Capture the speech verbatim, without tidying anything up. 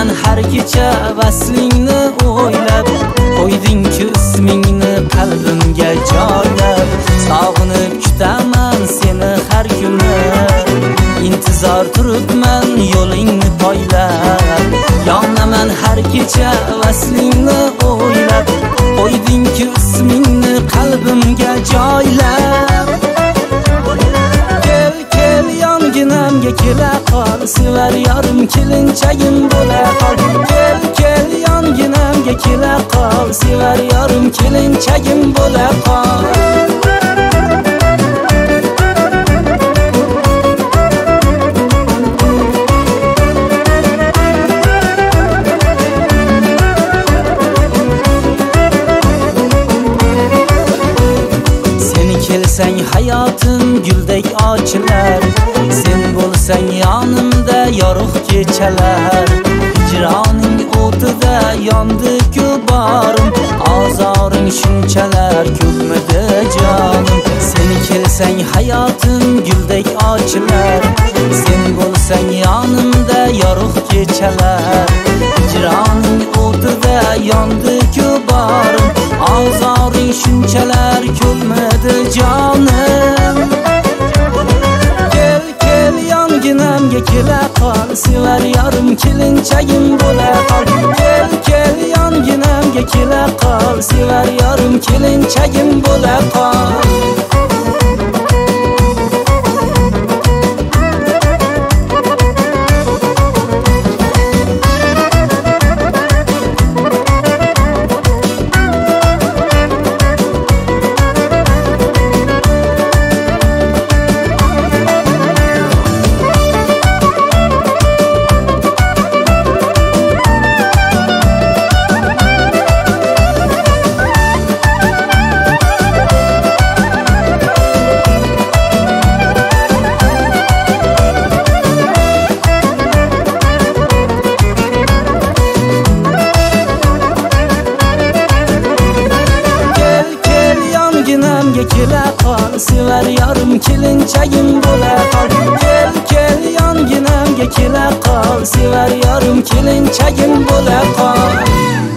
Yonaman har kecha vaslingni o'ylab, qo'yding-ku ismingni qalbimga joylab. Sog'inib kutaman seni har kuni, intizor turibman yo'lingni poylab. Yonaman har kecha vaslingni o'ylab, qo'yding-ku ismingni qalbimga joylab. Kel kel yonginamga kela qol, sevar yorim kelinchagim bo'la qol. Kel kel yonginamga kela qol, sevar yorim kelinchagim bo'la qol. Sen hayotim guldek ochilar, sen bo'lsang yonimda yorug' kechalar. Hijroning o'tida yondi-ku borim, ozoring shunchalar ko'pmidi jonim. Sen kelsang hayotim guldek ochilar, sen bo'lsang yonimda yorug' kechalar. Hijroning o'tida yondi-ku borim, ozoring shunchalar ko'pmidi jonim. Kel kel yonginamga kela qol, sevar yorim kelinchagim bo'la qol. Kel kel yonginamga kela qol, sevar yorim kelinchagim bo'la qol. Kela qol, sevar yorim kelinchagim bo'la qol. Kel kel yonginamga kela qol, sevar yorim kelinchagim bo'la qol.